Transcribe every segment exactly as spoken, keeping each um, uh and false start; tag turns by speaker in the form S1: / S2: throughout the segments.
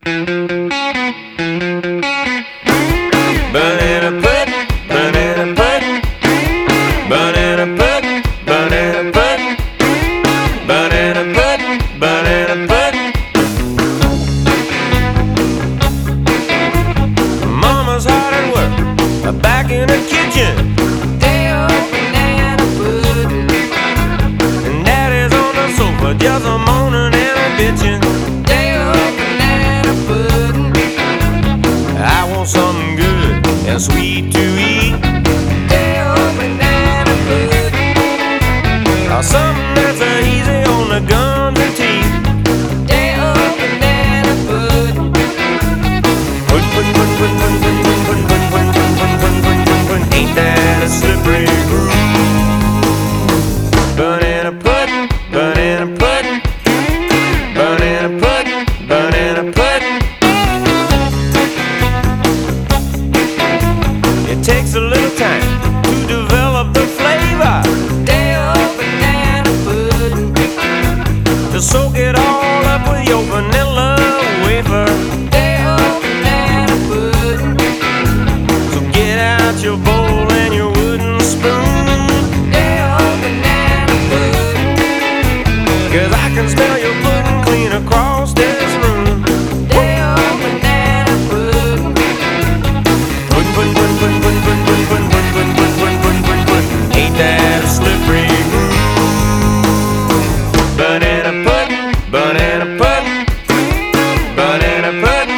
S1: Banana pudding, banana pudding, banana pudding, banana pudding, banana pudding, banana pudding. Mama's hard at work, back in the kitchen.
S2: Day old banana pudding.
S1: And Daddy's on the sofa, just a moaning and a bitching.
S2: Day old banana pudding.
S1: I want something good and sweet to eat.
S2: Day old banana pudding.
S1: Or something that's uh, easy on the gums and teeth.
S2: Day old banana pudding.
S1: Puddin', puddin', puddin', puddin', puddin', puddin', puddin', puddin', puddin', puddin', puddin', puddin', puddin', puddin'. Ain't that a slippery groove? Banana pudding, banana pudding, banana pudding, banana pudding. It takes a little time to develop the flavor,
S2: Day old banana pudding.
S1: to soak it all up with your vanilla wafer.
S2: Day old banana pudding.
S1: So get out your bowl and your wooden spoon,
S2: Day old banana pudding.
S1: 'cause I can smell your pudding clean across this room.
S2: Day old banana pudding.
S1: Puddin', puddin', puddin', puddin', puddin', puddin', puddin', puddin', puddin', puddin', puddin', puddin', puddin', puddin'. Ain't that a slippery groove? Banana pudding, banana pudding, banana pudding.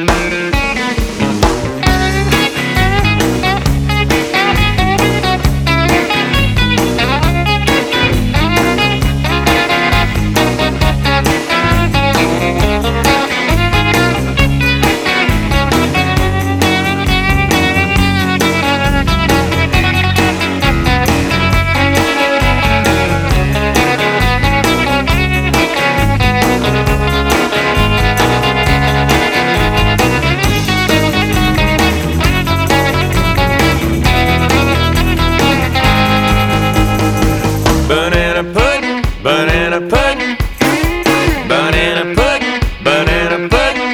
S1: Banana pudding, banana pudding, banana pudding, banana pudding.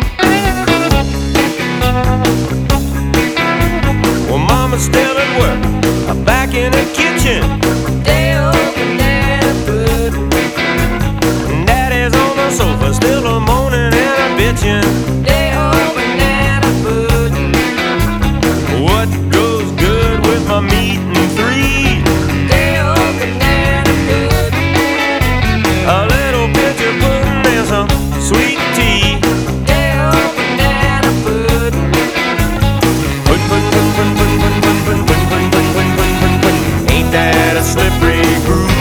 S1: Well, Mama's still at work, I'm back in the kitchen.
S2: Day old banana pudding.
S1: And Daddy's on the sofa, still a moaning and a bitching.
S2: Day old banana pudding.
S1: What goes good with my meat and three?
S2: Day old banana pudding.
S1: A little bit of pudding and some sweet tea.
S2: Day old banana pudding.
S1: Puddin', puddin', puddin', puddin', puddin', puddin', puddin', puddin', puddin', puddin', puddin', puddin', puddin', puddin'. Ain't that a slippery groove?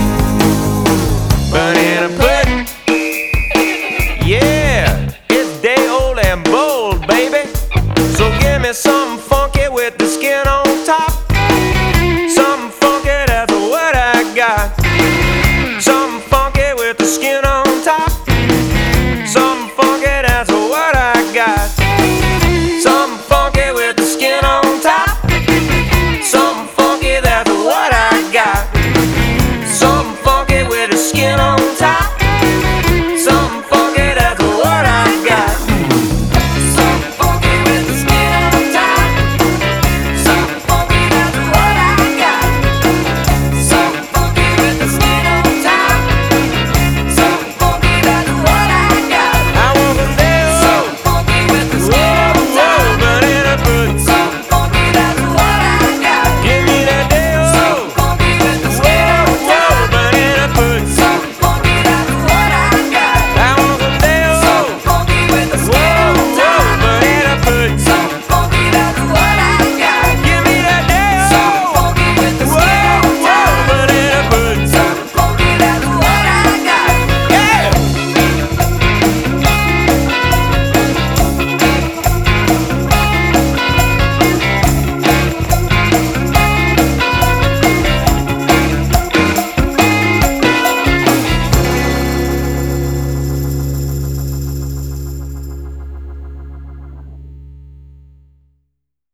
S1: Banana pudding. Yeah, it's day old and bold, baby. So give me something funky with the skin on top. Something funky, that's what I got. Something funky with the skin on top. Something funky, that's what I got.